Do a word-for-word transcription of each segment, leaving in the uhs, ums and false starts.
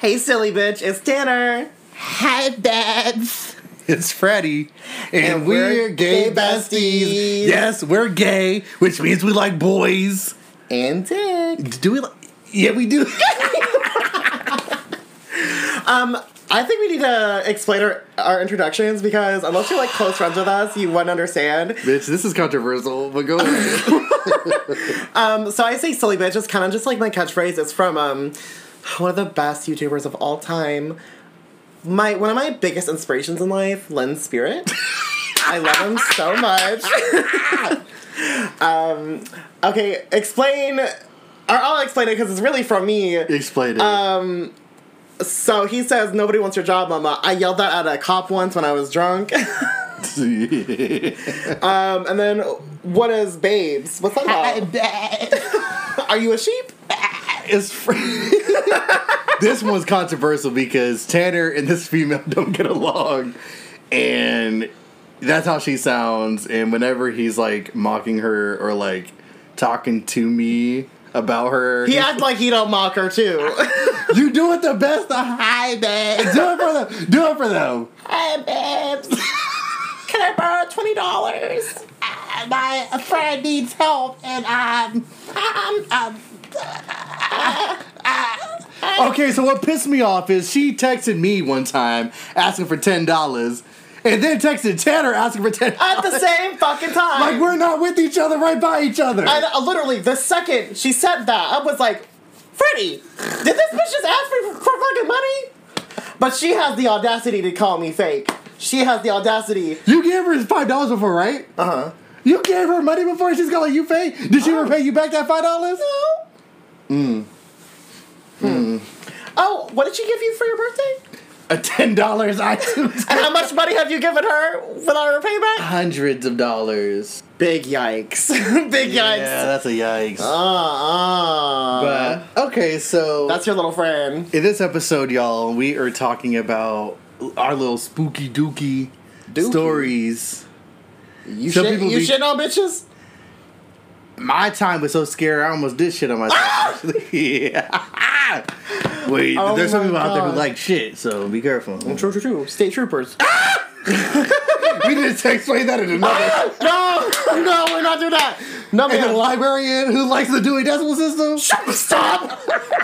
Hey, silly bitch, it's Tanner. Hi, babs. It's Freddie. And, And we're, we're gay, gay besties. besties. Yes, we're gay, which means we like boys. And dick. Do we like... Yeah, we do. Um, I think we need to explain our, our introductions because unless you're like close friends with us, you wouldn't understand. Bitch, this is controversial, but go ahead. Um, so I say silly bitch, it's kind of just like my catchphrase. It's from um, one of the best YouTubers of all time. My One of my biggest inspirations in life, Len Spirit. I love him so much. um, okay, explain... Or I'll explain it because it's really from me. Explain it. Um, so he says, nobody wants your job, mama. I yelled that at a cop once when I was drunk. um, and then, what is babes? What's that Hi, about? babs. Are you a sheep? It's fr- This one's controversial because Tanner and this female don't get along. And that's how she sounds. And whenever he's like mocking her or like talking to me about her, He acts like he don't mock her, too. you do it the best. Hi, babs. Do it for them. Do it for them. Hi, babs. Can I borrow twenty dollars? Uh, my friend needs help, and um, um, um, uh, uh, Okay, so what pissed me off is she texted me one time asking for ten dollars, and then texted Tanner asking for ten dollars. At the same fucking time. Like we're not with each other, right by each other. And uh, literally, the second she said that, I was like, Freddie, did this bitch just ask for, for fucking money? But she has the audacity to call me fake. She has the audacity. You gave her five dollars before, right? Uh huh. You gave her money before. She's calling you pay. Did she ever pay you back that five dollars? No. Mm. Hmm. Oh, what did she give you for your birthday? A ten dollars iTunes. And how much money have you given her without her payback? Hundreds of dollars. Big yikes. Big yikes. Yeah, that's a yikes. Uh, uh. But okay, so That's your little friend. in this episode, y'all, we are talking about our little spooky dooky Dookie. stories. You Some shit, people you be- shit on bitches? My time was so scared, I almost did shit on myself. yeah. Wait, Oh there's some my people out there who God. like shit, so be careful. True, true, true. State troopers. We need to explain that in another. No, no, we're not doing that. No, And the man. librarian who likes the Dewey Decimal System. Stop!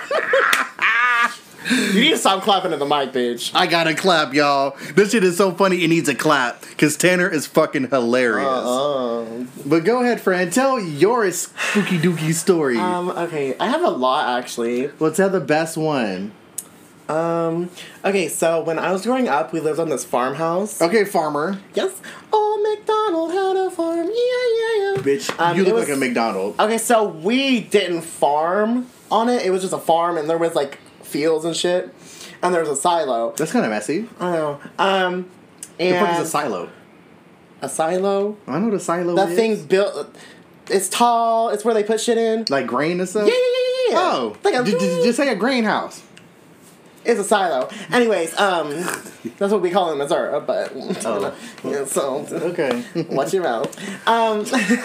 You need to stop clapping at the mic, bitch. I gotta clap, y'all. This shit is so funny, it needs a clap. Because Tanner is fucking hilarious. Uh, But go ahead, friend. Tell your spooky dooky story. um, okay, I have a lot, actually. Let's have the best one. Um, okay, so when I was growing up, we lived on this farmhouse. Okay, farmer. Yes. Old MacDonald had a farm. Yeah, yeah, yeah. Bitch, Um, you it look was- like a McDonald. Okay, so we didn't farm on it. It was just a farm, and there was, like, fields and shit. And there was a silo. That's kind of messy. I know. Um, The and... fuck is a silo? A silo? I know what a silo That is. thing's built... It's tall. It's where they put shit in. Like grain and stuff? Yeah, yeah, yeah, yeah, yeah. Oh. Like a, J- j- just say a grain house. It's a silo. Anyways, um, that's what we call it in Missouri, but Oh. yeah, so Okay. watch your mouth. Um,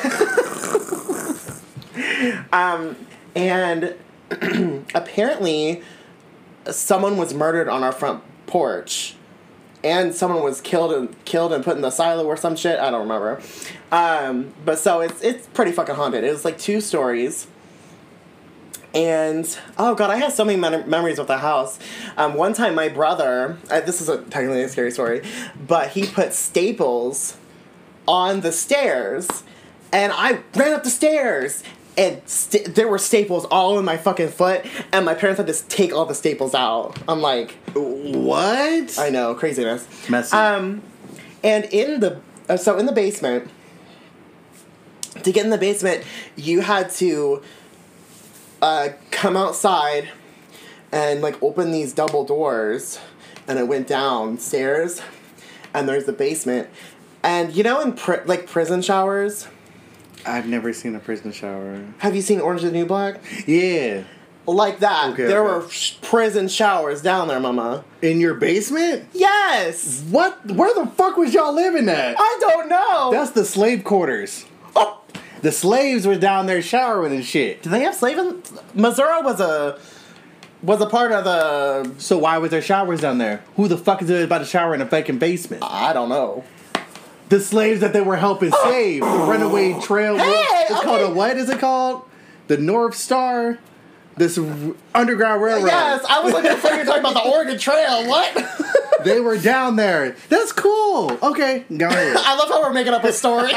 um, and apparently, someone was murdered on our front porch, and someone was killed and killed and put in the silo or some shit. I don't remember. Um, but so it's it's pretty fucking haunted. It was like two stories. And, oh god, I have so many mem- memories with the house. Um, one time my brother, uh, this is a, technically a scary story, but he put staples on the stairs, and I ran up the stairs, and st- there were staples all in my fucking foot, and my parents had to take all the staples out. I'm like, What? I know, craziness. Messy. Um, and in the, uh, so in the basement, to get in the basement, you had to... Uh, come outside and like open these double doors, and it went downstairs, and there's the basement, and you know in pri- like prison showers, I've never seen a prison shower. have you seen Orange is the New Black? Yeah. Like that. Okay, there okay. were sh- prison showers down there, mama. In your basement? Yes. What? Where the fuck was y'all living at? I don't know. That's the slave quarters. Oh. The slaves were down there showering and shit. Do they have slave in Missouri? Was a was a part of the. So why was there showers down there? Who the fuck is about to shower in a fucking basement? I don't know. The slaves that they were helping save. The runaway trail. Hey, it's okay. called a what is it called? The North Star? This r- underground railroad. Yes, I was like, I thought you were talking about the Oregon Trail. What? They were down there. That's cool. Okay, go ahead. I love how we're making up a story.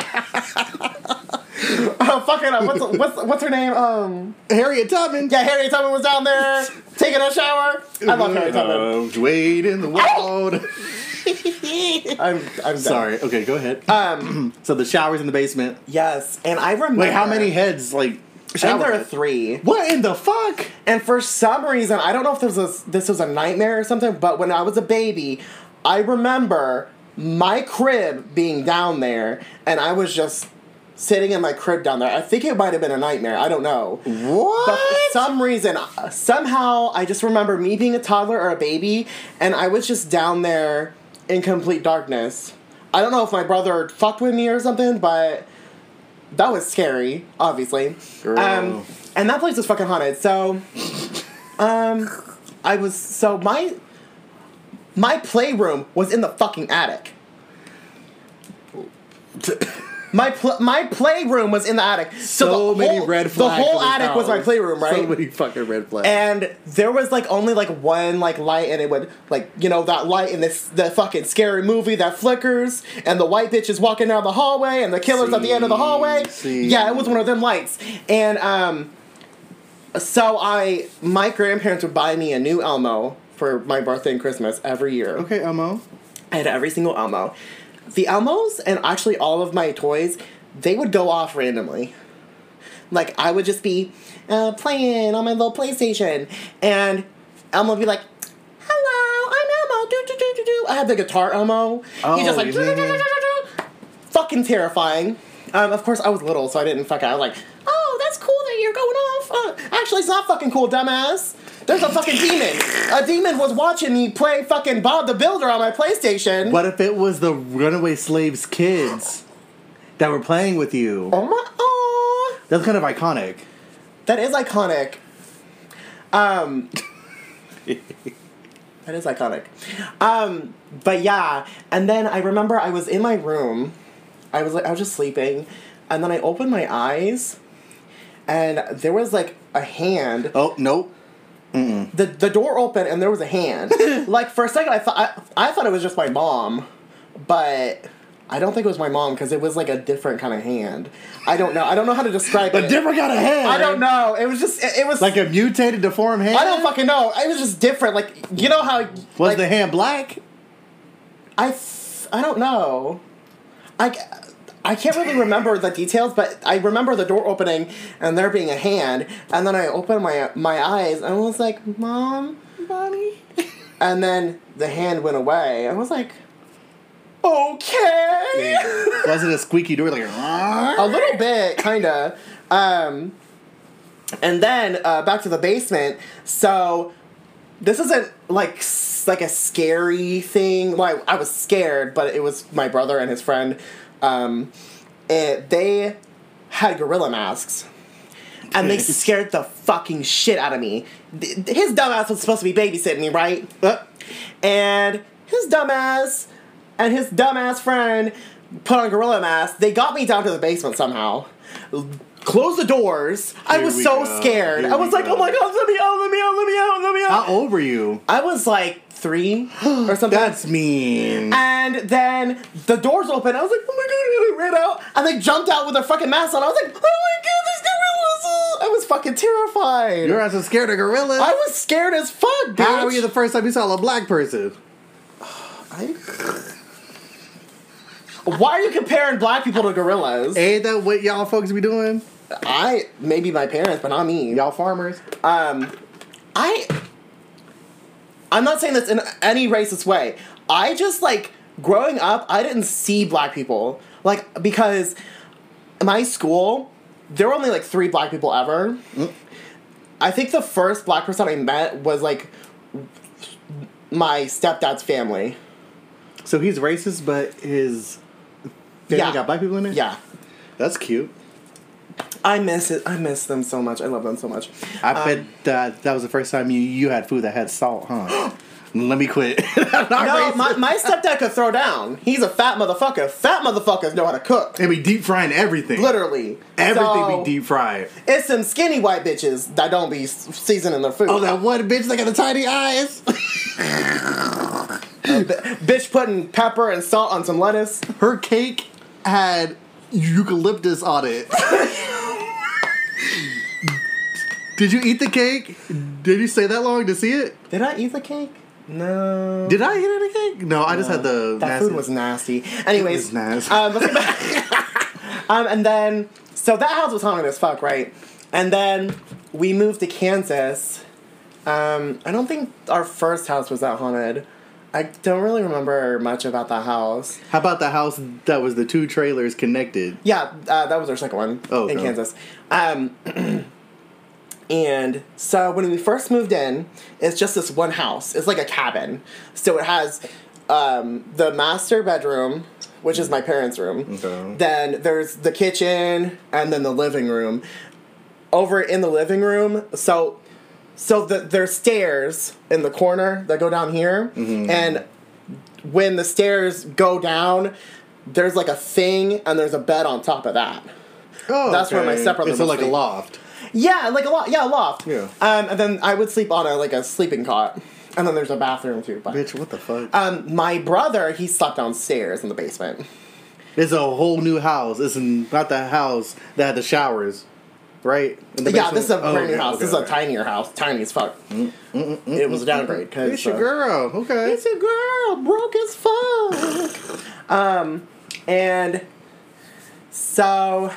Oh, fuck it up. What's, what's, what's her name? Um, Harriet Tubman. yeah, Harriet Tubman was down there taking a shower. I love Harriet Tubman. Uh, Wade in the world. I'm, I'm done. Sorry. Okay, go ahead. Um, So the showers in the basement. yes, and I remember. Wait, how many heads? Like, I think shower there are heads? three. What in the fuck? And for some reason, I don't know if this was this was a nightmare or something, but when I was a baby, I remember my crib being down there, and I was just sitting in my crib down there. I think it might have been a nightmare. I don't know. What? But for some reason, uh, somehow, I just remember me being a toddler or a baby, and I was just down there in complete darkness. I don't know if my brother fucked with me or something, but that was scary, obviously. Girl. Um, and that place was fucking haunted. So, um, I was so my my playroom was in the fucking attic. My pl- my playroom was in the attic. So, So the many whole, red flags. The whole in this attic was my house. playroom, right? So many fucking red flags. And there was like only like one like light, and it would like you know that light in this the fucking scary movie that flickers, and the white bitch is walking down the hallway, and the killer's at the end of the hallway. See. Yeah, it was one of them lights, and um, so I my grandparents would buy me a new Elmo for my birthday and Christmas every year. Okay, Elmo. I had every single Elmo. The Elmos and actually all of my toys, they would go off randomly. Like, I would just be uh, playing on my little PlayStation, and Elmo would be like, hello, I'm Elmo, do do do do do. I had the guitar Elmo. Oh, He just like, yeah. do, do, do, do, do, do. Fucking terrifying. Um, of course, I was little, so I didn't fuck out. I was like, oh, that's cool that you're going off. Uh, actually, it's not fucking cool, dumbass. There's a fucking demon. A demon was watching me play fucking Bob the Builder on my PlayStation. What if it was the runaway slaves' kids that were playing with you? Oh my, oh. That's kind of iconic. That is iconic. Um, that is iconic. Um, but yeah, and then I remember I was in my room. I was like, I was just sleeping, and then I opened my eyes, and there was like a hand. Oh, nope. Mm-mm. The the door opened and there was a hand. Like for a second, I thought I, I thought it was just my mom, but I don't think it was my mom because it was like a different kind of hand. I don't know. I don't know how to describe A it. different kind of hand. I don't know. It was just it, it was Like a mutated, deformed hand? I don't fucking know. It was just different. Like you know how Was like, the hand black? I th- I don't know. I. I can't really remember the details, but I remember the door opening and there being a hand, and then I opened my my eyes and I was like, Mom, Mommy, and then the hand went away. I was like, okay, Was it a squeaky door? Like a little bit, kinda. Um, and then uh, back to the basement. So this isn't like like a scary thing. Like I was scared, but it was my brother and his friend. Um, it, they had gorilla masks, and they scared the fucking shit out of me. Th- His dumbass was supposed to be babysitting me, right? Uh, and his dumbass and his dumbass friend put on gorilla masks. They got me down to the basement somehow. Closed the doors. I Here was we so go. scared. Here I was we like, go. oh my god, let me out, let me out, let me out, let me out. How old were you? I was like three or something. That's mean. And then the doors opened. I was like, oh my god, and I ran out. And they jumped out with their fucking masks on. I was like, oh my god, there's gorillas. I was fucking terrified. You're also scared of gorillas? I was scared as fuck, bitch. How were you the first time you saw a black person? I... Why are you comparing black people to gorillas? Ain't that what y'all folks be doing? I, maybe my parents, but not me. Y'all farmers? Um, I... I'm not saying this in any racist way. I just, like, growing up, I didn't see black people. Like, because my school, there were only, like, three black people ever. Mm. I think the first black person I met was, like, my stepdad's family. So he's racist, but his family Yeah. got black people in it? Yeah. That's cute. I miss it. I miss them so much. I love them so much. I Um, bet that that was the first time you, you had food that had salt, huh? Let me quit. I'm not No, racist. my, my stepdad could throw down. He's a fat motherfucker. Fat motherfuckers know how to cook. They be deep frying everything. Literally. Everything So, be deep fried. It's some skinny white bitches that don't be s- seasoning their food. Oh, that one bitch that got the tiny eyes. B- bitch putting pepper and salt on some lettuce. Her cake had eucalyptus on it. Did you eat the cake? Did you stay that long to see it? Did I eat the cake? No. Did I eat any cake? No, I just had the. That nasty- food was nasty. Anyways, was nasty. Um, let's get back. um, and then so that house was haunted as fuck, right? And then we moved to Kansas. Um, I don't think our first house was that haunted. I don't really remember much about that house. How about the house that was the two trailers connected? Yeah, uh, that was our second one Oh, in okay. Kansas. Um, and so when we first moved in, it's just this one house. It's like a cabin. So it has um, the master bedroom, which is my parents' room. Okay. Then there's the kitchen and then the living room. Over in the living room, so so the, there's stairs in the corner that go down here, Mm-hmm. and when the stairs go down, there's like a thing and there's a bed on top of that. Oh, That's where my stepbrother It's would like a sleep. loft. Yeah, like a lot. Yeah, a loft. Yeah. Um, and then I would sleep on a like a sleeping cot, and then there's a bathroom too. But Bitch, what the fuck? um, my brother he slept downstairs in the basement. It's a whole new house. It's not the house that had the showers, right? In the Yeah, basement? this is a Oh, brand new okay, house. okay, this is a okay. tinier house, tiny as fuck. It was a downgrade because It's your girl. Okay. It's a girl, broke as fuck. um, and so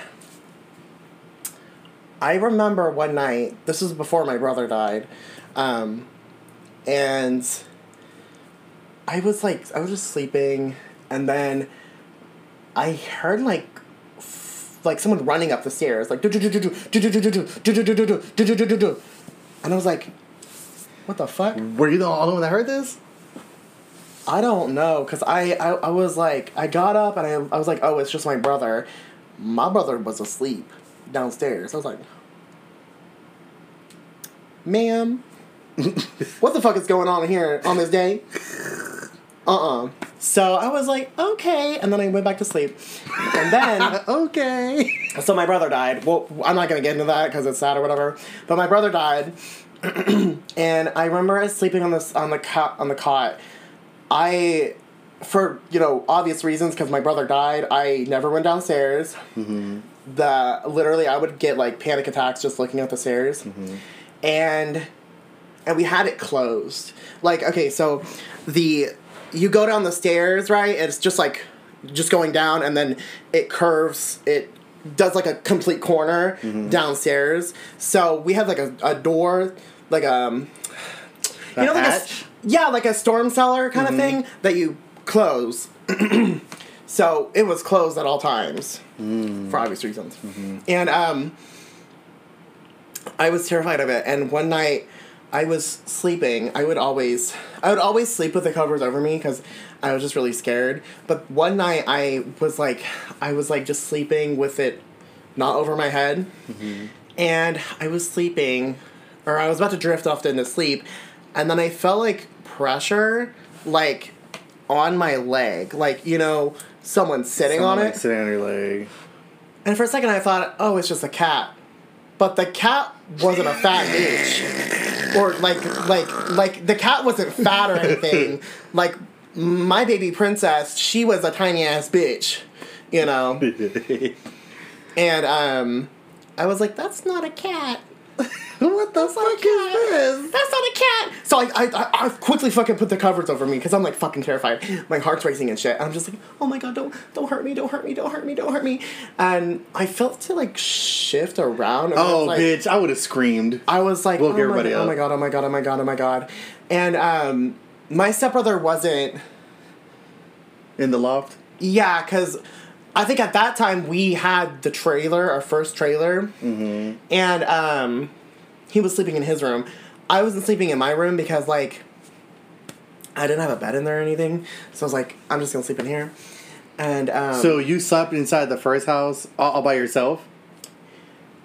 I remember one night. This was before my brother died, um, and I was like, I was just sleeping, and then I heard like. f- Like someone running up the stairs, like do do do do do do do do do do do do do do do do do do, and I was like, "What the fuck?" Were you the only one that heard this? I don't know, cause I, I, I was like, I got up and I, I was like, oh, it's just my brother. My brother was asleep downstairs. I was like, ma'am, what the fuck is going on here on this day? Uh-uh. So I was like, okay, and then I went back to sleep. And then, Okay. so my brother died. Well, I'm not gonna get into that because it's sad or whatever. But my brother died, and I remember us sleeping on this on the cot on the cot. I, for you know obvious reasons, because my brother died, I never went downstairs. Mm-hmm. The literally, I would get like panic attacks just looking at the stairs, mm-hmm. and and we had it closed. Like, okay, so the you go down the stairs, right? It's just like just going down, and then it curves. It does like a complete corner mm-hmm. downstairs. So we had like a, a door, like um, A you know, like a, hatch? yeah, like a storm cellar kind Mm-hmm. of thing that you close. So it was closed at all times Mm. for obvious reasons, Mm-hmm. and um, I was terrified of it. And one night, I was sleeping. I would always, I would always sleep with the covers over me because I was just really scared. But one night, I was like, I was like just sleeping with it not over my head, Mm-hmm. and I was sleeping, or I was about to drift off into sleep, and then I felt like pressure, like on my leg, like you know, someone sitting Someone, on like, it. Sitting on your leg. And for a second, I thought, oh, it's just a cat. But the cat wasn't a fat bitch. Or, like, like, like, the cat wasn't fat or anything. Like, my baby princess, she was a tiny-ass bitch. You know? And, um, I was like, that's not a cat. What the fuck is this? That's not a cat. So I, I, I quickly fucking put the covers over me because I'm like fucking terrified. My heart's racing and shit. And I'm just like, oh my god, don't, don't hurt me, don't hurt me, don't hurt me, don't hurt me. And I felt to like shift around. And I Oh, was like, bitch! I would have screamed. I was like, Woke oh, my, everybody god, oh up. my god, oh my god, oh my god, oh my god. And um, my stepbrother wasn't. In the loft. Yeah, because I think at that time we had the trailer, our first trailer, Mm-hmm. and um, he was sleeping in his room. I wasn't sleeping in my room because like I didn't have a bed in there or anything, so I was like, I'm just gonna sleep in here. And um, So you slept inside the first house all, all by yourself?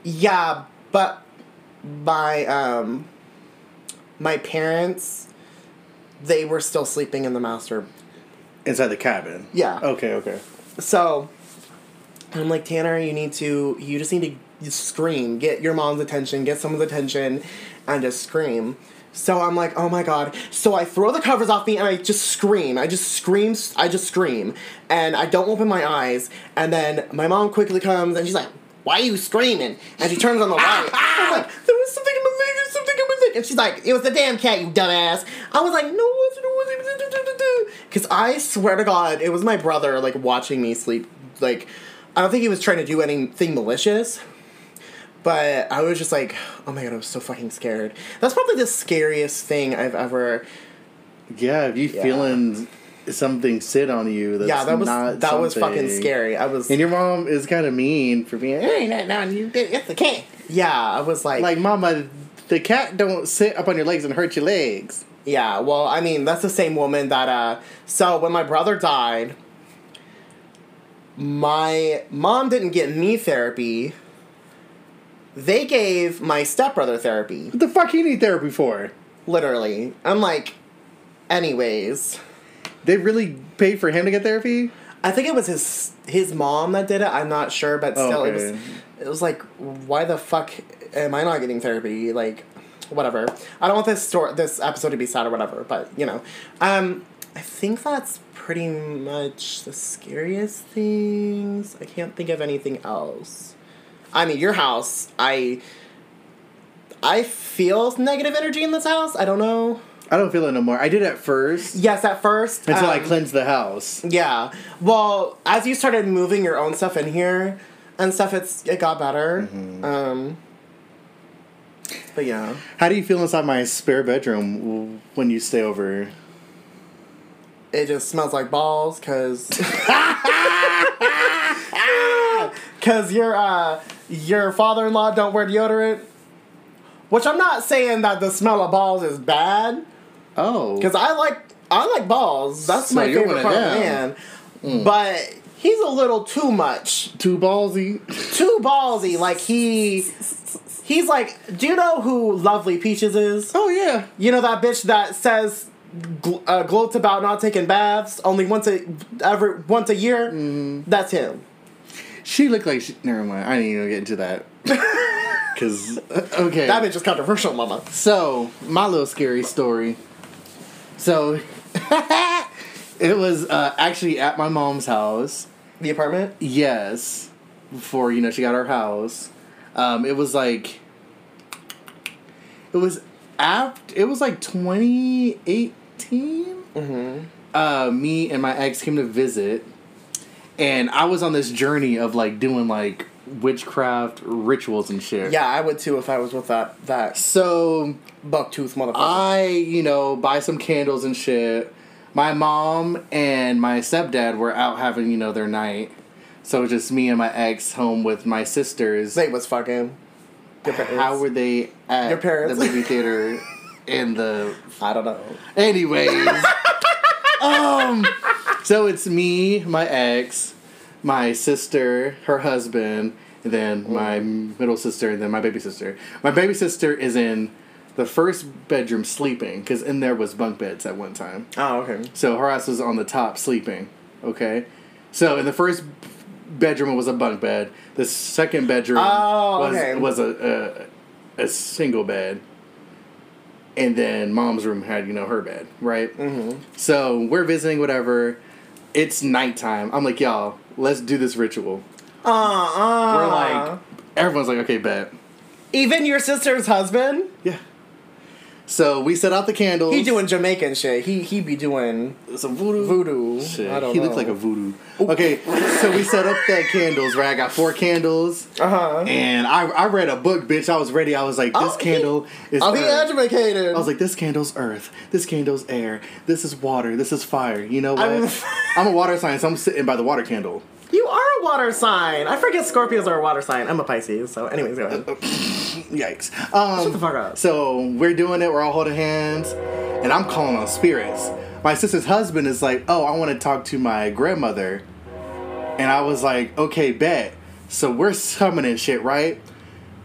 Yeah, but my um my parents, they were still sleeping in the master. Inside the cabin. Yeah. Okay, okay. So I'm like, Tanner, you need to you just need to scream, get your mom's attention, get someone's attention, and just scream. So I'm like, oh my god. So I throw the covers off me and I just scream. I just scream. I just scream. And I don't open my eyes. And then my mom quickly comes and she's like, why are you screaming? And she turns on the light. I was like, there was something in my leg. There's something in my leg. And she's like, it was the damn cat, you dumbass. I was like, no, it wasn't. Because I swear to God, it was my brother, like, watching me sleep. Like, I don't think he was trying to do anything malicious. But I was just like, oh my god, I was so fucking scared. That's probably the scariest thing I've ever... Yeah, if you Yeah. feeling something sit on you, that's yeah, that was not that was something- fucking scary. I was... And your mom is kind of mean for being, There ain't nothing on you. It's the cat. Yeah, I was like... like, Mama, the cat don't sit up on your legs and hurt your legs. Yeah, well, I mean, that's the same woman that, uh... So, when my brother died, my mom didn't get me therapy. They gave my stepbrother therapy. What the fuck you need therapy for? Literally. I'm like, anyways. They really paid for him to get therapy? I think it was his his mom that did it. I'm not sure, but still, it Okay. was it was like, why the fuck am I not getting therapy? Like, whatever. I don't want this story, this episode to be sad or whatever, but you know, um, I think that's pretty much the scariest things. I can't think of anything else. I mean, your house, I I feel negative energy in this house. I don't know. I don't feel it no more. I did at first. Yes, at first. Until I um, cleansed the house. Yeah. Well, as you started moving your own stuff in here and stuff, it's it got better. Mm-hmm. Um. But yeah. How do you feel inside my spare bedroom w- when you stay over? It just smells like balls, cause cause your uh your father-in-law don't wear deodorant. Which I'm not saying that the smell of balls is bad, Oh. cause I like I like balls. That's So my you're favorite one of part of the them. man. But he's a little too much, Too ballsy. too ballsy. Like he he's like, do you know who Lovely Peaches is? Oh, yeah. You know that bitch that says gl- uh, gloats about not taking baths only once a every once a year? Mm-hmm. That's him. She looked like she... Never mind. I didn't even get into that. Because... Okay. That bitch is controversial, mama. So, my little scary story. So, it was uh, actually at my mom's house. The apartment? Yes. Before, you know, she got her house. Um, it was like... It was after... It was like twenty eighteen? Mm-hmm. Uh, me and my ex came to visit. And I was on this journey of, like, doing, like, witchcraft rituals and shit. Yeah, I would too if I was with that that So... bucktooth motherfucker. I, you know, buy some candles and shit. My mom and my stepdad were out having, you know, their night. So it was just me and my ex home with my sisters. they was fucking. Your parents. How were they at Your parents. the movie theater in the... I don't know. Anyways. um, so it's me, my ex, my sister, her husband, and then my middle sister, and then my baby sister. My baby sister is in the first bedroom sleeping, because in there was bunk beds at one time. Oh, okay. So her ass was on the top sleeping, okay? So in the first bedroom, it was a bunk bed. The second bedroom Oh, was, okay. was a, a a single bed. And then mom's room had, you know, her bed, right? Mm-hmm. So we're visiting, whatever. It's nighttime. I'm like, y'all, let's do this ritual. Uh, uh. We're like, everyone's like, okay, bet. Even your sister's husband? Yeah. So we set out the candles. He doing Jamaican shit. He he be doing some voodoo. voodoo. Shit. I don't he know. looked like a voodoo. Okay, so we set up the candles, right? I got four candles. Uh-huh. And I I read a book, bitch. I was ready. I was like, this Oh, he- candle is I'll be earth. educated. I was like, this candle's earth. This candle's air. This is water. This is fire. You know what? I'm- I'm a water sign, so I'm sitting by the water candle. You are a water sign. I forget Scorpios are a water sign. I'm a Pisces, so anyways, go ahead. Yikes. Um, Shut the fuck up. So we're doing it. We're all holding hands. And I'm calling on spirits. My sister's husband is like, oh, I want to talk to my grandmother. And I was like, okay, bet. So we're summoning shit, right?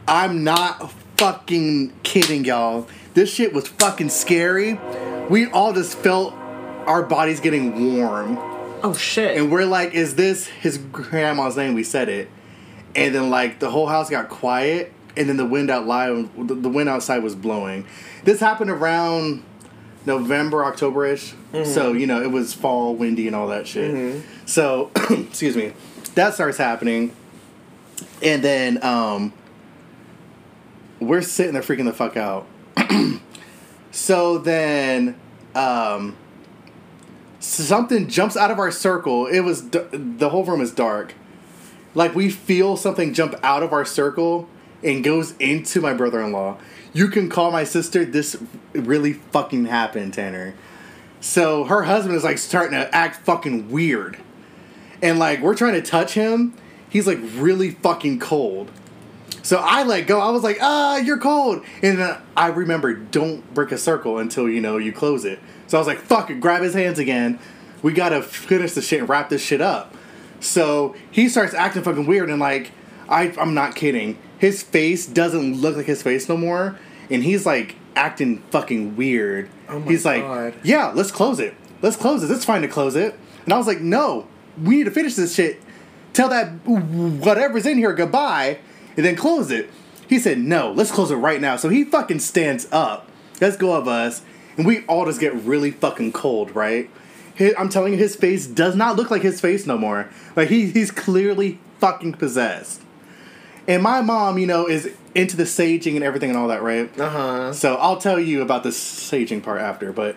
I'm not fucking kidding, y'all. This shit was fucking scary. We all just felt our bodies getting warm. Oh, shit. And we're like, is this his grandma's name? We said it. And then, like, the whole house got quiet. And then the wind out loud, the wind outside was blowing. This happened around November, October-ish. Mm-hmm. So, you know, it was fall, windy, and all that shit. Mm-hmm. So, excuse me. That starts happening. And then, um, we're sitting there freaking the fuck out. So then, um, something jumps out of our circle. It was, the whole room is dark. Like, we feel something jump out of our circle and goes into my brother-in-law. You can call my sister. This really fucking happened, Tanner. So her husband is like starting to act fucking weird. And like, we're trying to touch him. He's like really fucking cold. So I let go. I was like, ah, you're cold. And then I remember, don't break a circle until, you know, you close it. So I was like, fuck it, grab his hands again. We gotta finish this shit and wrap this shit up. So he starts acting fucking weird and like, I, I'm not kidding. His face doesn't look like his face no more. And he's like acting fucking weird. Oh my he's like, God. yeah, let's close it. Let's close it. It's fine to close it. And I was like, no, we need to finish this shit. Tell that whatever's in here goodbye and then close it. He said, no, let's close it right now. So he fucking stands up. Let's go of us. And we all just get really fucking cold, right? His, I'm telling you, his face does not look like his face no more. Like, he, he's clearly fucking possessed. And my mom, you know, is into the saging and everything and all that, right? Uh-huh. So I'll tell you about the saging part after, but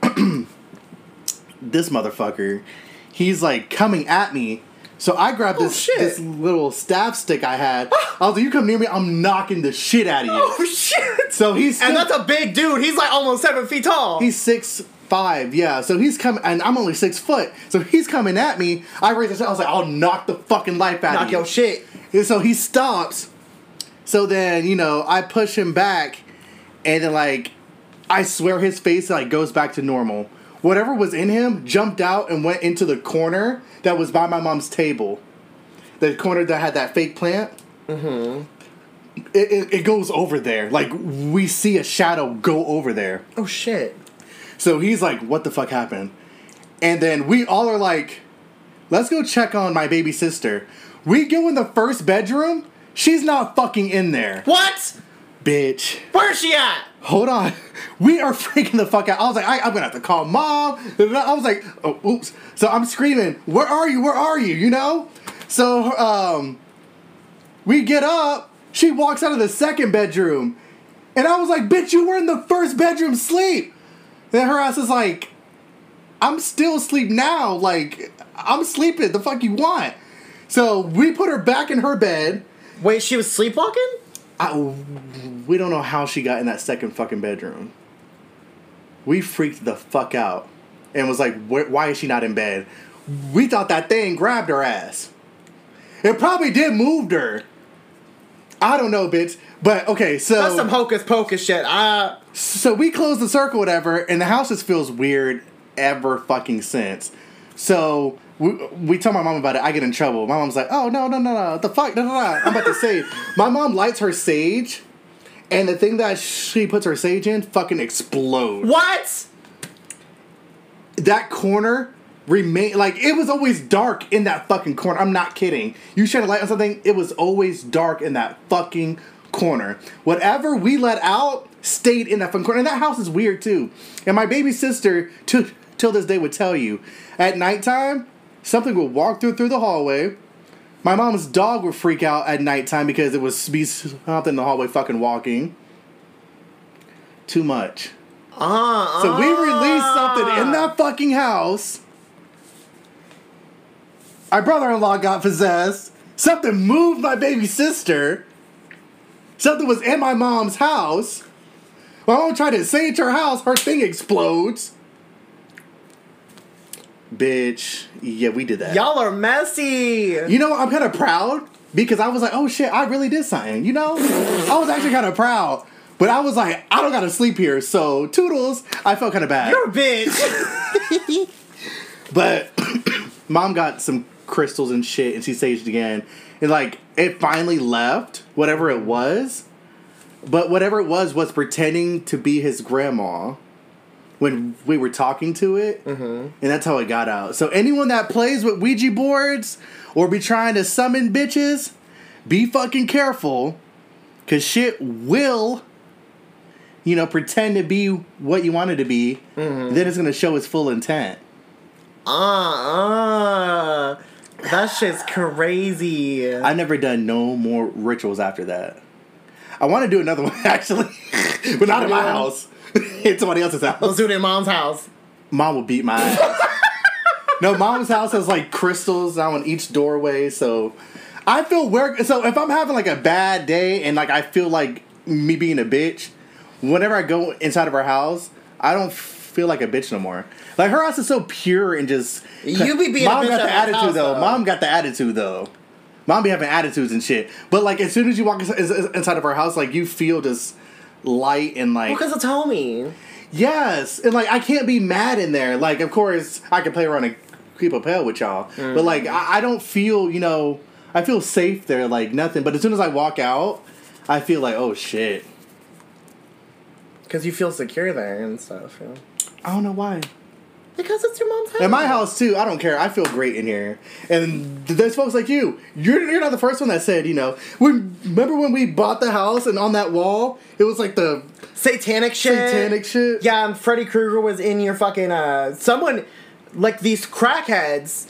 this motherfucker, he's like coming at me. So I grabbed this, shit. this little staff stick I had. I was like, you come near me, I'm knocking the shit out of you. Oh, shit. So he's still, and that's a big dude. He's like almost seven feet tall. He's six five, yeah. So he's coming, and I'm only six foot. So he's coming at me. I raised the shit. I was like, I'll knock the fucking life out Knock of you. your shit. And so he stops. So then, you know, I push him back, and then like, I swear his face like goes back to normal. Whatever was in him jumped out and went into the corner that was by my mom's table. The corner that had that fake plant. Mm-hmm. It, it, it goes over there. Like, we see a shadow go over there. Oh, shit. So he's like, what the fuck happened? And then we all are like, let's go check on my baby sister. We go in the first bedroom. She's not fucking in there. What? Bitch. Where's she at? Hold on. We are freaking the fuck out. I was like, I, I'm gonna have to call mom. I was like, oh, oops. So I'm screaming, where are you? Where are you? You know? So um, we get up. She walks out of the second bedroom. And I was like, bitch, you were in the first bedroom sleep. And her ass is like, I'm still asleep now. Like, I'm sleeping. The fuck you want? So we put her back in her bed. Wait, she was sleepwalking? I, we don't know how she got in that second fucking bedroom. We freaked the fuck out. And was like, why is she not in bed? We thought that thing grabbed her ass. It probably did move her. I don't know, bitch. But, okay, so... That's some hocus pocus shit. Uh, so we closed the circle, whatever, and the house just feels weird ever fucking since. So... We, we tell my mom about it. I get in trouble. My mom's like, oh, no, no, no, no. What the fuck? No, no, no. I'm about to say. My mom lights her sage, and the thing that she puts her sage in fucking explodes. what? That corner remain like, it was always dark in that fucking corner. I'm not kidding. You shine a light on something, it was always dark in that fucking corner. Whatever we let out stayed in that fucking corner. And that house is weird, too. And my baby sister, to, till this day, would tell you, at nighttime... something would walk through through the hallway. My mom's dog would freak out at nighttime because it was be something in the hallway fucking walking. Too much. Uh, so we released something in that fucking house. Our brother-in-law got possessed. Something moved my baby sister. Something was in my mom's house. My mom tried to sage her house. Her thing explodes. Bitch. Yeah, we did that. Y'all are messy. You know, I'm kind of proud because I was like, oh shit, I really did something. You know? I was actually kind of proud. But I was like, I don't gotta sleep here, so toodles. I felt kind of bad. You're a bitch. But mom got some crystals and shit and she saged again. And like, it finally left, whatever it was. But whatever it was was pretending to be his grandma when we were talking to it. Mm-hmm. And that's how it got out. So anyone that plays with Ouija boards or be trying to summon bitches, be fucking careful. Because shit will, you know, pretend to be what you want it to be. Mm-hmm. Then it's going to show its full intent. Uh-uh. That shit's crazy. I've never done no more rituals after that. I want to do another one, actually. But not in my house. It's somebody else's house. Let's do it in Mom's house. Mom will beat my ass. No, Mom's house has, like, crystals now in each doorway, so... I feel weird. So if I'm having, like, a bad day and, like, I feel like me being a bitch, whenever I go inside of her house, I don't feel like a bitch no more. Like, her house is so pure and just... You be being Mom a bitch got the at attitude, house, though. though. Mom got the attitude, though. Mom be having attitudes and shit. But, like, as soon as you walk inside of her house, like, you feel this light and, like... Because it's homie. Yes. And, like, I can't be mad in there. Like, of course, I can play around and keep a pale with y'all. Mm. But, like, I, I don't feel, you know... I feel safe there, like, nothing. But as soon as I walk out, I feel like, oh, shit. Because you feel secure there and stuff, yeah. I don't know why. Because it's your mom's house. In my house, too, I don't care. I feel great in here. And there's folks like you. You're, you're not the first one that said, you know, when, remember when we bought the house and on that wall, it was like the... Satanic shit. Satanic shit. Yeah, and Freddy Krueger was in your fucking, uh... Someone, like, these crackheads,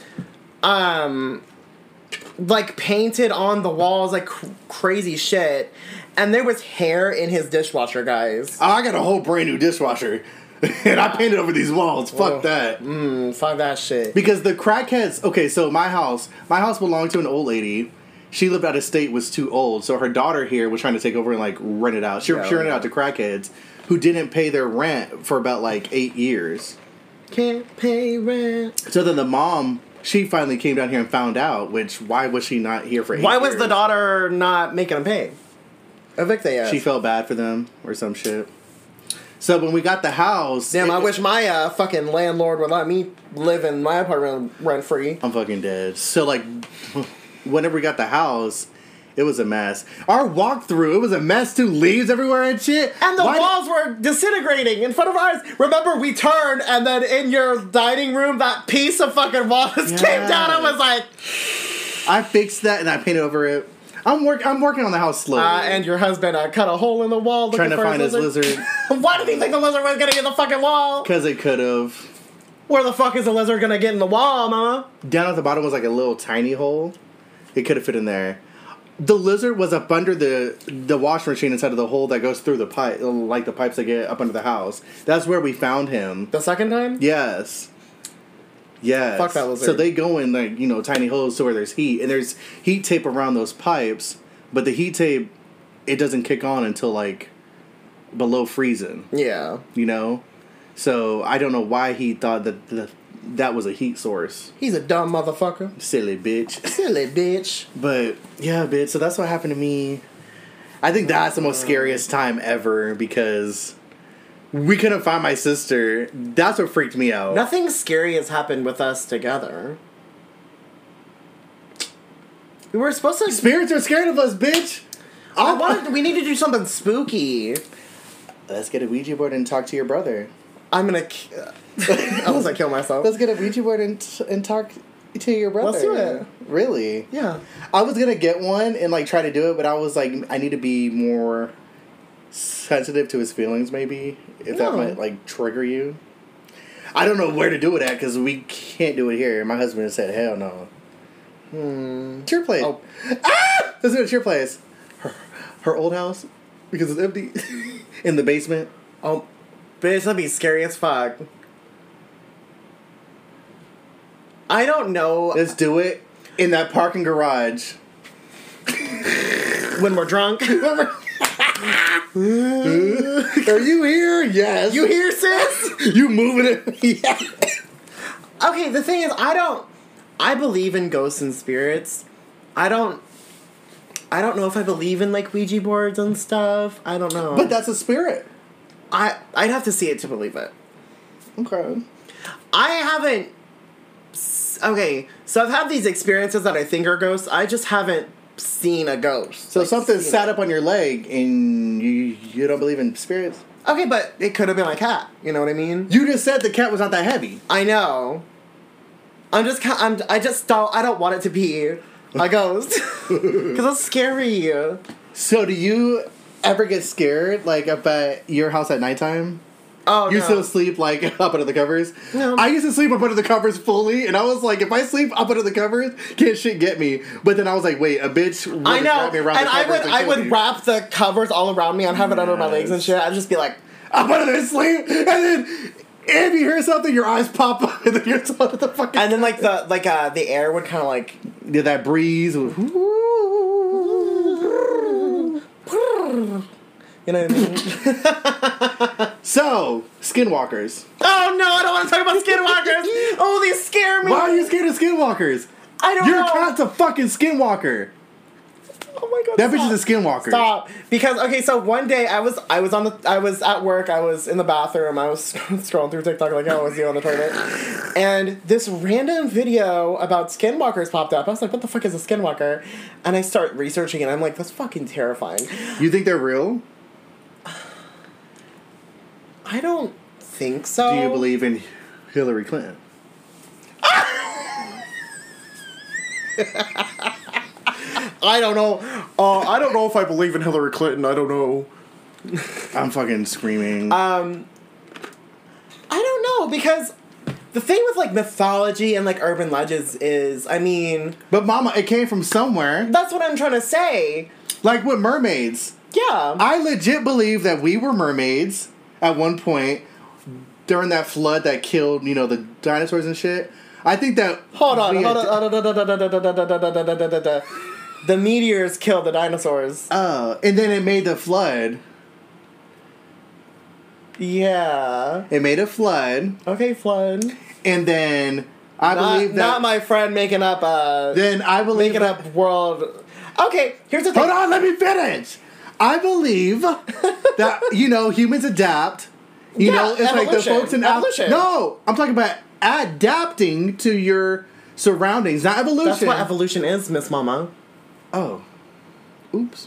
um... like, painted on the walls, like, cr- crazy shit. And there was hair in his dishwasher, guys. Oh, I got a whole brand new dishwasher. And I painted over these walls. Fuck Whoa. that. Mmm, fuck that shit. Because the crackheads... Okay, so my house... My house belonged to an old lady. She lived out of state, was too old. So her daughter here was trying to take over and, like, rent it out. She, yeah, she rented it out to crackheads who didn't pay their rent for about, like, eight years. Can't pay rent. So then the mom... She finally came down here and found out, which, why was she not here for eight Why years? was the daughter not making them pay? Evict they ass. She felt bad for them, or some shit. So when we got the house... Damn, it, I wish my uh, fucking landlord would let me live in my apartment rent-free. I'm fucking dead. So, like, whenever we got the house... It was a mess. Our walkthrough, it was a mess too. Leaves everywhere and shit. And the Why walls did- were disintegrating in front of ours. Remember, we turned, and then in your dining room, that piece of fucking wall just yes. came down. I was like... I fixed that, and I painted over it. I'm, work- I'm working on the house slowly. Uh, and your husband uh, cut a hole in the wall trying to for find his lizard. lizard. Why did he think the lizard was going to get in the fucking wall? Because it could have. Where the fuck is the lizard going to get in the wall, mama? Down at the bottom was like a little tiny hole. It could have fit in there. The lizard was up under the the washing machine inside of the hole that goes through the pipe, like the pipes that get up under the house. That's where we found him. The second time? Yes. Yes. Fuck that lizard. So they go in, like, you know, tiny holes to where there's heat, and there's heat tape around those pipes, but the heat tape, it doesn't kick on until, like, below freezing. Yeah. You know? So I don't know why he thought that the that was a heat source. He's a dumb motherfucker. Silly bitch. Silly bitch. But, yeah, bitch, so that's what happened to me. I think that's the most scariest time ever because we couldn't find my sister. That's what freaked me out. Nothing scary has happened with us together. We were supposed to... Spirits are scared of us, bitch! I wanted, we need to do something spooky. Let's get a Ouija board and talk to your brother. I'm gonna... I was like, kill myself. Let's get a Ouija board and, t- and talk to your brother. Let's do it. Really? Yeah. I was gonna get one and, like, try to do it, but I was like, I need to be more sensitive to his feelings, maybe. If No. that might, like, trigger you. I don't know where to do it at, because we can't do it here. My husband said, hell no. Hmm. It's your place. Oh. Ah! Let's do it at your place. Her, her old house, because it's empty. In the basement. Oh, bitch, that'd be scary as fuck. I don't know. Let's do it in that parking garage. When we're drunk. Are you here? Yes. You here, sis? You moving it? Yeah. Okay, the thing is, I don't... I believe in ghosts and spirits. I don't... I don't know if I believe in, like, Ouija boards and stuff. I don't know. But that's a spirit. I, I'd have to see it to believe it. Okay. I haven't... Okay, so I've had these experiences that I think are ghosts. I just haven't seen a ghost. So like, something seen sat it. up on your leg, and you you don't believe in spirits? Okay, but it could have been a cat. You know what I mean? You just said the cat was not that heavy. I know. I'm just. ki- I'm. I just don't. I don't want it to be a ghost because it's scary. So do you ever get scared, like, up at your house at nighttime? Oh You no. still sleep, like, up under the covers? No. I used to sleep up under the covers fully, and I was like, if I sleep up under the covers, can't shit get me. But then I was like, wait, a bitch would I know, wrap me around and the I covers would. and I kill would me. wrap the covers all around me and have it under my legs and Yes. shit. I'd just be like, I'm under there sleep, and then if you hear something, your eyes pop up, and then you're under the fucking... and then like the like uh the air would kind of like. Yeah, that breeze. would- You know what I mean? So, skinwalkers. Oh no! I don't want to talk about skinwalkers. Oh, they scare me. Why are you scared of skinwalkers? I don't Your know. cat's a fucking skinwalker. Oh my god! That bitch stop. is a skinwalker. Stop. Because okay, so one day I was I was on the I was at work. I was in the bathroom. I was scrolling through TikTok like I always do on the toilet, and this random video about skinwalkers popped up. I was like, "What the fuck is a skinwalker?" And I start researching, and I'm like, "That's fucking terrifying." You think they're real? I don't think so. Do you believe in Hillary Clinton? I don't know. Uh, I don't know if I believe in Hillary Clinton. I don't know. I'm fucking screaming. Um, I don't know because the thing with like mythology and like urban legends is, I mean, but mama, it came from somewhere. that's what I'm trying to say. Like with mermaids. Yeah. I legit believe that we were mermaids at one point during that flood that killed, you know, the dinosaurs and shit. I think that... hold on. we Hold had- on. hold on. The meteors killed the dinosaurs. Oh, and then it made the flood. Yeah. It made a flood, Okay, flood. and then I Not, believe that... not my friend making up uh Then I believe making that... up world. Okay, here's the thing. Hold on, let me finish. I believe that, you know, humans adapt. You Yeah, know, it's like the evolution. folks in Af- Evolution. No, I'm talking about adapting to your surroundings, not evolution. That's what evolution is, Miss Mama. Oh. Oops.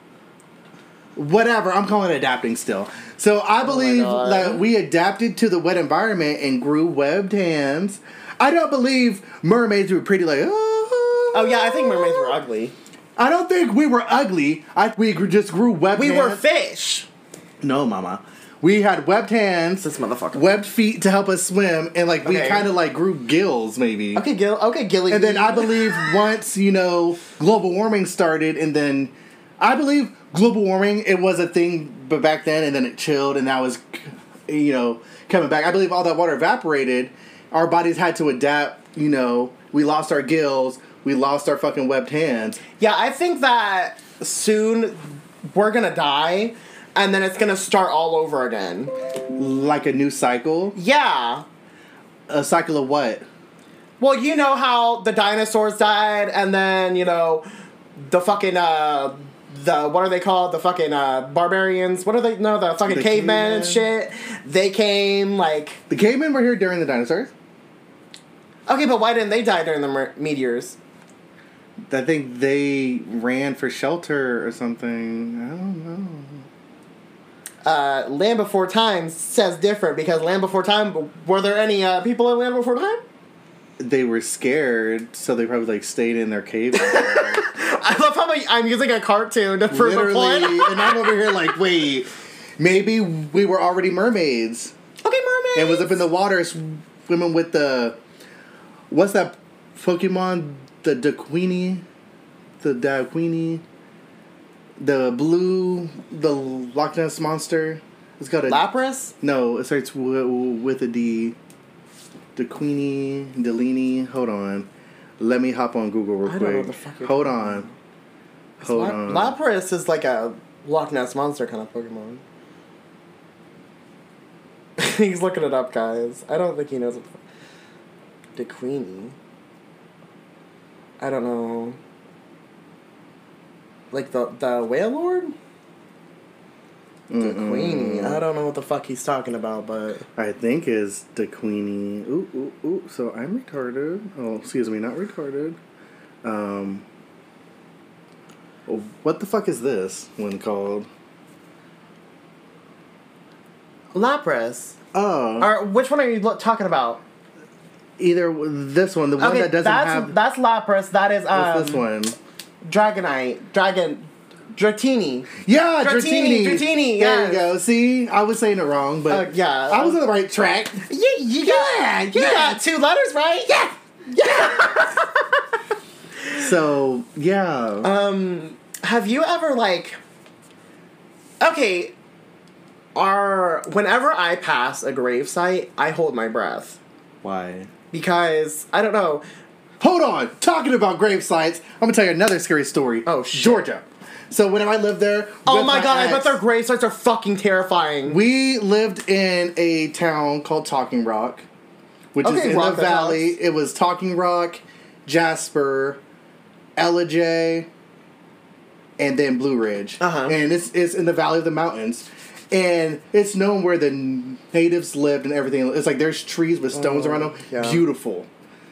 Whatever, I'm calling it adapting still. So I believe God. that we adapted to the wet environment and grew webbed hands. I don't believe mermaids were pretty like, oh. Oh yeah, I think mermaids were ugly. I don't think we were ugly. I we gr- just grew webbed We hands. were fish. No, mama. We had webbed hands, This motherfucker. webbed feet to help us swim, and like we Okay. kind of like grew gills maybe. Okay, Gil. Okay, Gilly. And then I believe once, you know, global warming started, and then I believe global warming, it was a thing but back then, and then it chilled, and now is, you know, coming back. I believe all that water evaporated. Our bodies had to adapt, you know, we lost our gills, we lost our fucking webbed hands. Yeah, I think that soon we're gonna die, and then it's gonna start all over again. Like a new cycle. Yeah. A cycle of what? Well, you know how the dinosaurs died, and then, you know, the fucking, uh, the, what are they called? The fucking, uh, barbarians? What are they? No, the fucking The cavemen and cavemen. shit. They came, like, The cavemen were here during the dinosaurs. okay, but why didn't they die during the mer- meteors? I think they ran for shelter or something. I don't know. Uh, Land Before Time says different, because Land Before Time, were there any, uh, people in Land Before Time? They were scared, so they probably like stayed in their cave. I love how I'm- I'm using a cartoon to prove a Literally, point. and I'm over here like, wait, maybe we were already mermaids Okay, mermaids. and was up in the water swimming with the what's that Pokemon? The Daquini, the Daquini, the blue, the Loch Ness monster. It's got a Lapras? no. It starts w- with a D. Daquini, Delini. Hold on, let me hop on Google real I quick. don't know what the fuck you're Hold talking on. Hold La- on. Lapras is like a Loch Ness monster kind of Pokemon. He's looking it up, guys. I don't think he knows what the fuck. Daquini. I don't know. Like the the Whale Lord? Daquini. I don't know what the fuck he's talking about, but I think is Daquini. Ooh, ooh, ooh. So I'm retarded. Oh, excuse me, not retarded. Um. What the fuck is this one called? Lapras. Oh. Or which one are you lo- talking about? Either this one, the one Okay, that doesn't that's, have... that's Lapras. That is um, What's this one? Dragonite. Dragon... Dratini. Yeah, Dratini. Dratini. Dratini, There yes. you go. See, I was saying it wrong, but Uh, yeah. I was on the right track. Yeah, you got, Yeah, you yeah. got two letters, right? Yeah. So, yeah. Um, have you ever, like... Okay, are... Whenever I pass a gravesite, I hold my breath. Why? Because, I don't know... Hold on. Talking about grave sites, I'm going to tell you another scary story. Oh, shit. Georgia. So, when I lived there... Oh with my god, I bet ex, their grave sites are fucking terrifying. We lived in a town called Talking Rock, which Okay, is in Rock the that valley. helps. It was Talking Rock, Jasper, Ellijay, and then Blue Ridge. Uh-huh. And it's it's in the valley of the mountains. And it's known where the natives lived and everything. It's like there's trees with stones Oh, around them. yeah. Beautiful.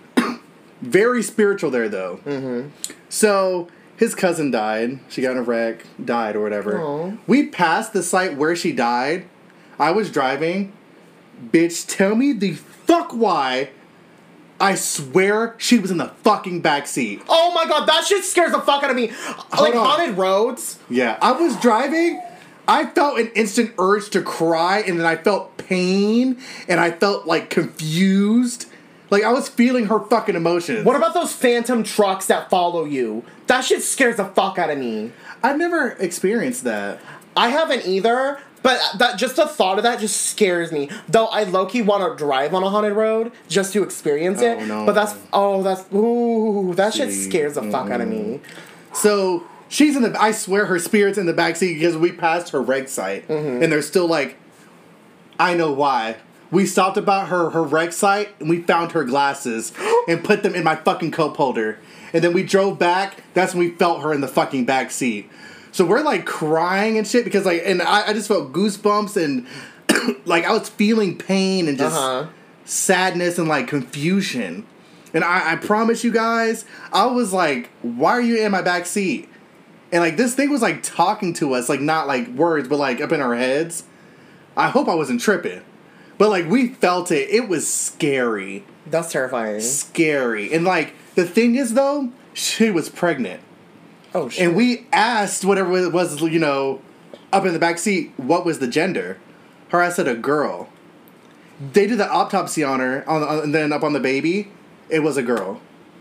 Very spiritual there, though. Mm-hmm. So his cousin died. She got in a wreck, died or whatever. Aw. We passed the site where she died. I was driving. Bitch, tell me the fuck why. I swear she was in the fucking back seat. Oh my god, that shit scares the fuck out of me. Like on. haunted roads. Yeah, I was driving. I felt an instant urge to cry, and then I felt pain, and I felt like confused. Like I was feeling her fucking emotions. What about those phantom trucks that follow you? That shit scares the fuck out of me. I've never experienced that. I haven't either, but that just the thought of that just scares me. Though I low-key want to drive on a haunted road just to experience it. Oh, no. But that's oh that's ooh that shit See. scares the fuck out of me. So she's in the. I swear her spirit's in the backseat because we passed her wreck site, Mm-hmm. and they're still like. I know why. We stopped about her her wreck site, and we found her glasses and put them in my fucking cup holder. And then we drove back. That's when we felt her in the fucking back seat. So we're like crying and shit because like, and I, I just felt goosebumps and like I was feeling pain and just Uh-huh. sadness and like confusion. And I, I promise you guys, I was like, why are you in my back seat? And like this thing was like talking to us, like not like words, but like up in our heads. I hope I wasn't tripping. But like we felt it. It was scary. That's terrifying. Scary. And like the thing is though, she was pregnant. Oh shit. And we asked whatever it was, you know, up in the back seat, what was the gender? Her ass said a girl. They did the autopsy on her, on, on, and then up on the baby, it was a girl.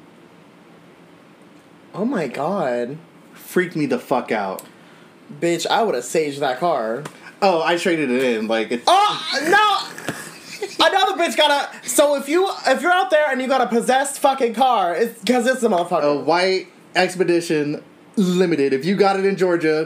Oh my god. Freaked me the fuck out. Bitch, I would have saged that car. Oh, I traded it in. Like, it's, Oh no! Another bitch got a. So if you if you're out there and you got a possessed fucking car, it's because it's a a motherfucker. white Expedition Limited. If you got it in Georgia,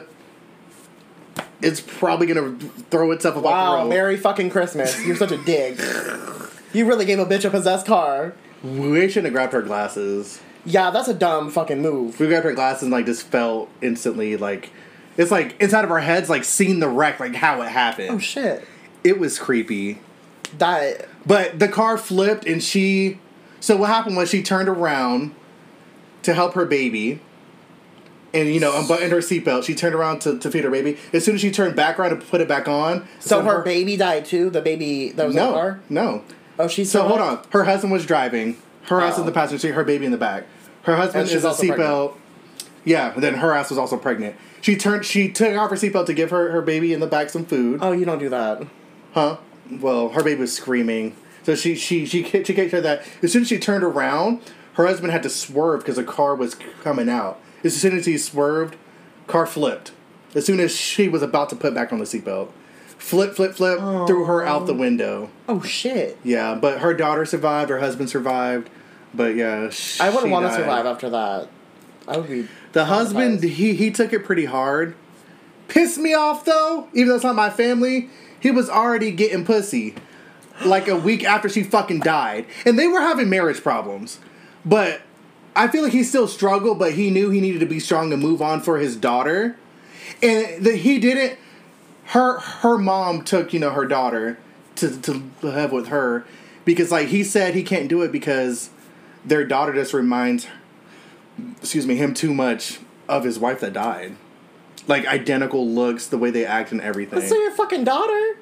it's probably gonna throw itself up off the Wow, road. Merry fucking Christmas. You're such a dig. You really gave a bitch a possessed car. We shouldn't have grabbed her glasses. Yeah, that's a dumb fucking move. We grabbed her glasses and like just felt instantly like it's like inside of our heads like seeing the wreck, like how it happened. Oh shit. It was creepy. That. But the car flipped and she so what happened was she turned around to help her baby and you know unbuttoned her seatbelt. She turned around to, to feed her baby. As soon as she turned back around to put it back on. So when her baby died too? The baby that was in the No. car? No. Oh, she's So still hold alive? on. Her husband was driving. Her ass Oh. in the passenger seat, her baby in the back. Her husband And she's is a also seatbelt. Yeah, and then her ass was also pregnant. She turned she took off her seatbelt to give her, her baby in the back some food. Oh, you don't do that. Huh? Well, her baby was screaming. So she she she she took care of that. As soon as she turned around, her husband had to swerve because the car was coming out. As soon as he swerved, car flipped. As soon as she was about to put back on the seatbelt. Flip, flip, flip, threw her out the window. Oh shit. Yeah, but her daughter survived, her husband survived. But yeah, I wouldn't she want to died. survive after that. I would be. The husband, traumatized. he he took it pretty hard. Pissed me off though, even though it's not my family. He was already getting pussy, like a week after she fucking died, and they were having marriage problems. But I feel like he still struggled, but he knew he needed to be strong and move on for his daughter, and that he didn't. Her her mom took you know her daughter to to live with her because like he said he can't do it because their daughter just reminds excuse me, him too much of his wife that died. Like, identical looks, the way they act and everything. So your fucking daughter?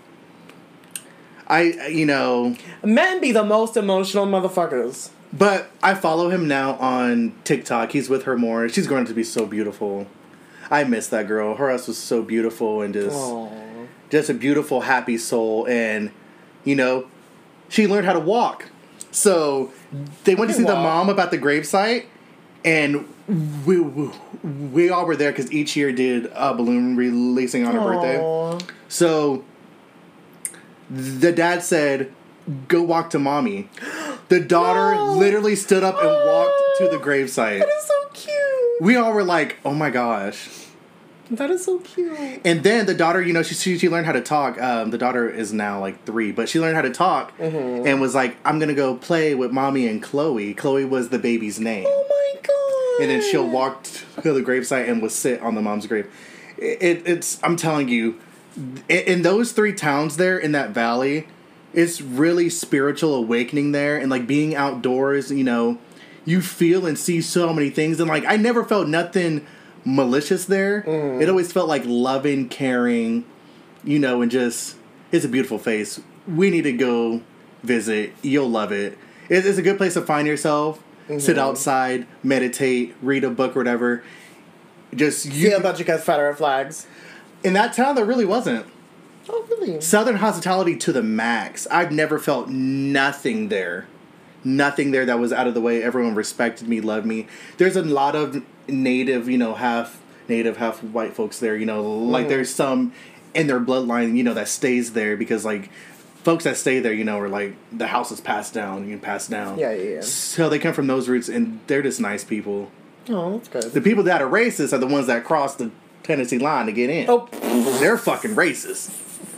I, you know... Men be the most emotional motherfuckers. But I follow him now on TikTok. He's with her more. She's going to be so beautiful. I miss that girl. Her ass was so beautiful and just... Aww. Just a beautiful, happy soul. And, you know, she learned how to walk. So, they went to see walk. the mom about the gravesite. And we, we, we all were there because each year did a balloon releasing on her Aww. birthday. So, the dad said, go walk to mommy. The daughter no. literally stood up and walked to the gravesite. That is so cute. We all were like, oh my gosh. That is so cute. And then the daughter, you know, she she, she learned how to talk. Um, the daughter is now like three, but she learned how to talk mm-hmm. and was like, I'm going to go play with mommy and Chloe. Chloe was the baby's name. Oh my God. And then she'll walk to the gravesite and will sit on the mom's grave. It, it, it's, I'm telling you, in, in those three towns there in that valley, it's really spiritual awakening there, and like being outdoors, you know, you feel and see so many things, and like I never felt nothing malicious there. Mm. It always felt like loving, caring, you know, and just it's a beautiful face. We need to go visit. You'll love it. It's, it's a good place to find yourself. Mm-hmm. Sit outside, meditate, read a book or whatever. Just you. See a bunch of Confederate flags. In that town, there really wasn't. Oh, really? Southern hospitality to the max. I've never felt nothing there. Nothing there that was out of the way. Everyone respected me, loved me. There's a lot of native, you know, half native, half white folks there, you know. Like, mm. there's some in their bloodline, you know, that stays there because, like, folks that stay there, you know, are like, the house is passed down. You can pass down. Yeah, yeah, yeah. So they come from those roots, and they're just nice people. Oh, that's good. The people that are racist are the ones that cross the Tennessee line to get in. Oh. They're fucking racist.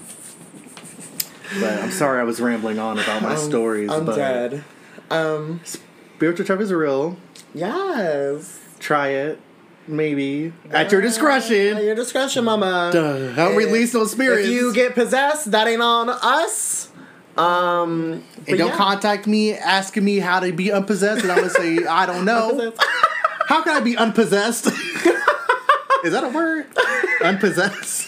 But I'm sorry I was rambling on about my I'm, stories. I'm but dead. Um, spiritual travel is real. Yes. Try it. Maybe. Yeah. At your discretion. At your discretion, mama. Duh. Don't release no spirits. If you get possessed, that ain't on us. Um, and don't yeah. contact me asking me how to be unpossessed. And I'm going to say, I don't know. How can I be unpossessed? Is that a word? Unpossessed?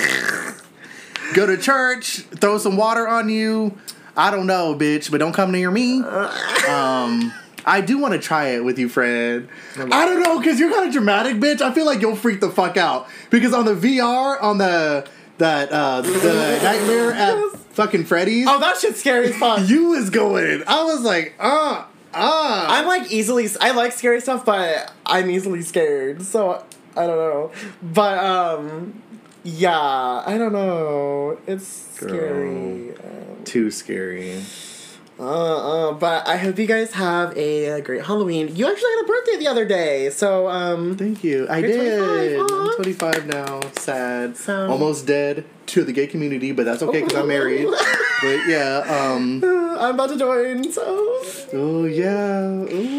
Go to church, throw some water on you. I don't know, bitch, but don't come near me. Um, I do want to try it with you, Fred. I don't know, because you're kind of dramatic, bitch. I feel like you'll freak the fuck out. Because on the V R, on the that uh, the Nightmare at fucking Freddy's. Oh, that shit's scary as fuck. You was going. I was like, uh, uh. I'm like easily, I like scary stuff, but I'm easily scared. So, I don't know. But, um... yeah, I don't know. It's Girl, scary. Um, too scary. Uh, uh, but I hope you guys have a, a great Halloween. You actually had a birthday the other day, so um. Thank you. I did. I'm twenty-five now. Sad. So, almost dead to the gay community, but that's okay because I'm married. But yeah, um. I'm about to join. So. Oh yeah.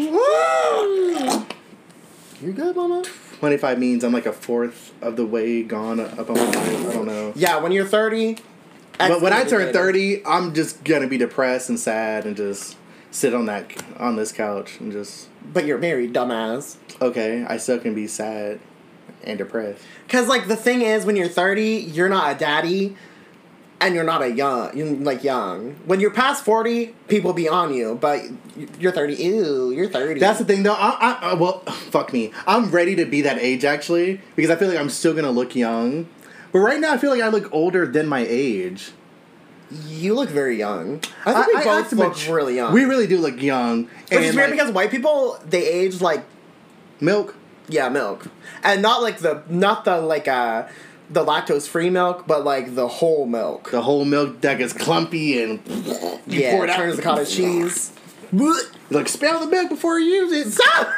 Ooh. You're good, mama. twenty-five means I'm like a fourth of the way gone up on my life. I don't know. Yeah, when you're thirty. But when I turn thirty, I'm just gonna be depressed and sad and just sit on that on this couch and just. But you're married, dumbass. Okay, I still can be sad and depressed. Cause like the thing is, when you're thirty, you're not a daddy, and you're not a young, you're like young. When you're past forty, people be on you, but you're thirty. Ew, you're thirty. That's the thing, though. I, I, I well, fuck me. I'm ready to be that age actually because I feel like I'm still gonna look young. But right now, I feel like I look older than my age. You look very young. I think I, we both look mat- really young. We really do look young. Which and is weird like, because white people, they age like... milk? Yeah, milk. And not like the, not the like, uh, the lactose-free milk, but like the whole milk. The whole milk that gets clumpy and... you yeah, pour it it out. turns to cottage cheese. Like, spell the milk before you use it. Stop!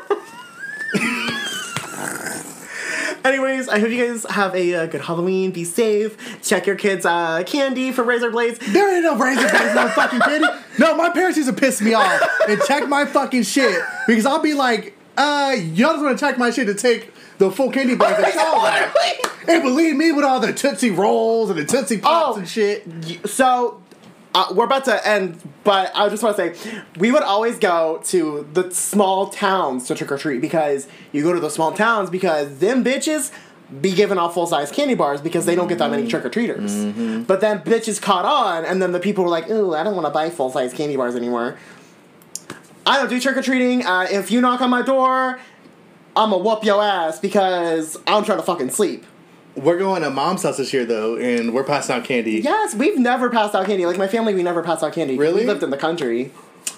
Anyways, I hope you guys have a uh, good Halloween. Be safe. Check your kids' uh, candy for razor blades. There ain't no razor blades, no fucking candy. No, my parents used to piss me off and check my fucking shit because I'll be like, uh, y'all just want to check my shit to take the full candy bars that y'all like. And believe me, with all the Tootsie Rolls and the Tootsie Pops oh, and shit. So, Uh, we're about to end, but I just want to say, we would always go to the small towns to trick or treat because you go to the small towns because them bitches be giving out full size candy bars because they don't get that many trick or treaters. Mm-hmm. But then bitches caught on, and then the people were like, "Ooh, I don't want to buy full size candy bars anymore." I don't do trick or treating. Uh, if you knock on my door, I'ma whoop your ass because I'm trying to fucking sleep. We're going to mom's house this year, though, and we're passing out candy. Yes, we've never passed out candy. Like, my family, we never passed out candy. Really? We lived in the country.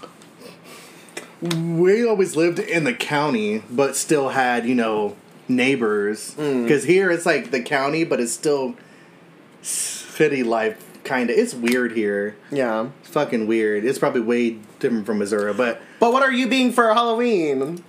We always lived in the county, but still had, you know, neighbors. Because mm. here it's like the county, but it's still city life, kind of. It's weird here. Yeah. It's fucking weird. It's probably way different from Missouri, but... But what are you being for Halloween?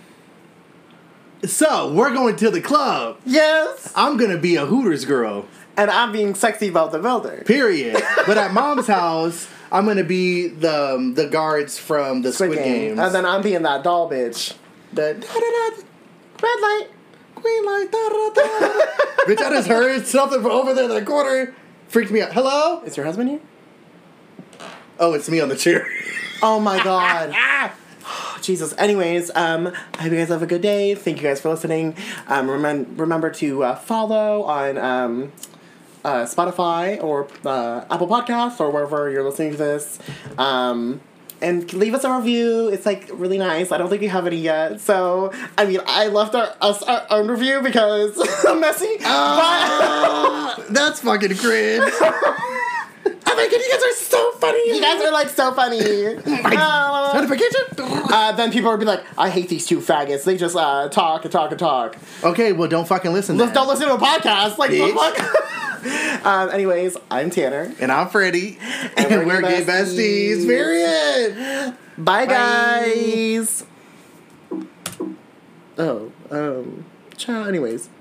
So, we're going to the club. Yes. I'm going to be a Hooters girl. And I'm being sexy about the builder. Period. But at mom's house, I'm going to be the um, the guards from the Squid, Squid Game. Games. And then I'm being that doll bitch. The da-da-da, red light, green light, da-da-da. Bitch, I just heard something from over there in the corner. Freaked me out. Hello? Is your husband here? Oh, it's me on the chair. Oh my god. Jesus. Anyways, um, I hope you guys have a good day. Thank you guys for listening. Um, remem- remember to uh, follow on um, uh, Spotify or uh, Apple Podcasts or wherever you're listening to this. Um, and leave us a review. It's like really nice. I don't think we have any yet. So, I mean, I left our us our own review because I'm messy. Uh, but that's fucking cringe. Oh my god, you guys are so funny. You guys are like so funny. uh, Notification. Uh, then people would be like, I hate these two faggots. They just uh, talk and talk and talk. Okay, well, don't fucking listen. Let's don't listen to a podcast. Like, what the fuck? um, anyways, I'm Tanner. And I'm Freddie. And, and we're, we're gay besties. besties. Period. Bye, Bye, guys. Oh, um, ciao. Anyways.